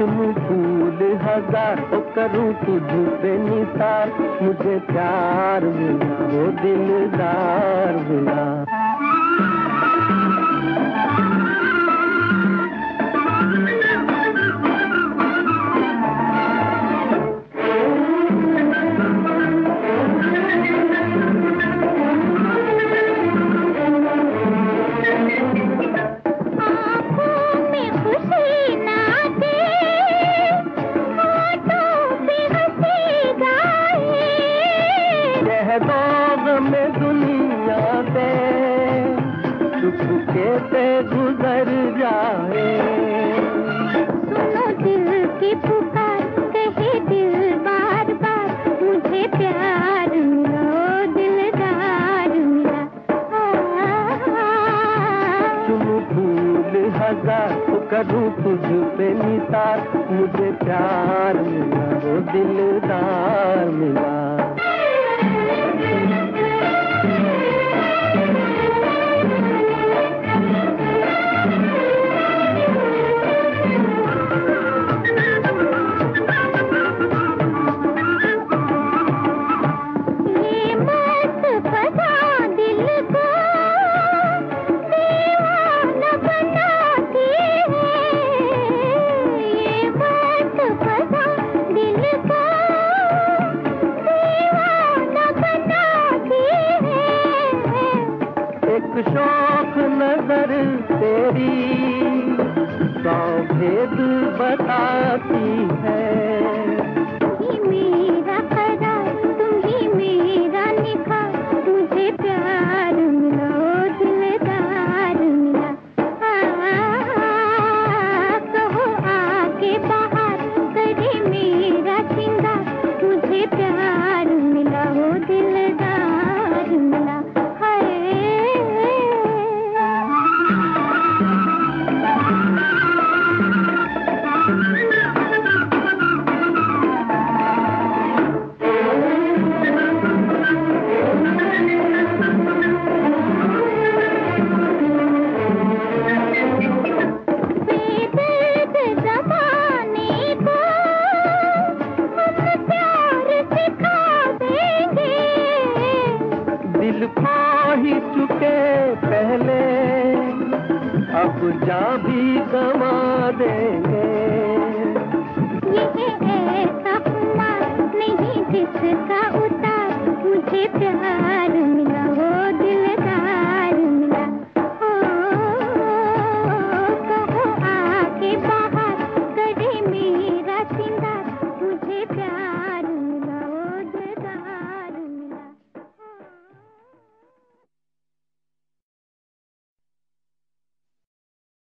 चुनूं फूल हजार तो करूं तुझ पे निसार, मुझे प्यार मिला वो दिलदार मिला। में दुनिया से चुपके से गुजर जाए, सुनो दिल की पुकार कहे दिल बार बार, मुझे प्यार मिला दिलदार मिला। चुनूं फूल हजार तो करूं तुझ पे निसार, मुझे प्यार मिला वो दिलदार मिला। शौक नजर तेरी सौ भेद बताती है, तुम ही मेरा करार तुम ही मेरा निखार, मुझे प्यार मिला दिलदार मिला। कहो आके बाहर करे मेरा श्रृंगार, मुझे प्यार मिला वो दिलदार मिला। दिल खो ही चुके पहले अब जा भी गवा देंगे, ये ऐसा खुमार नहीं जिसका उतार, मुझे प्यार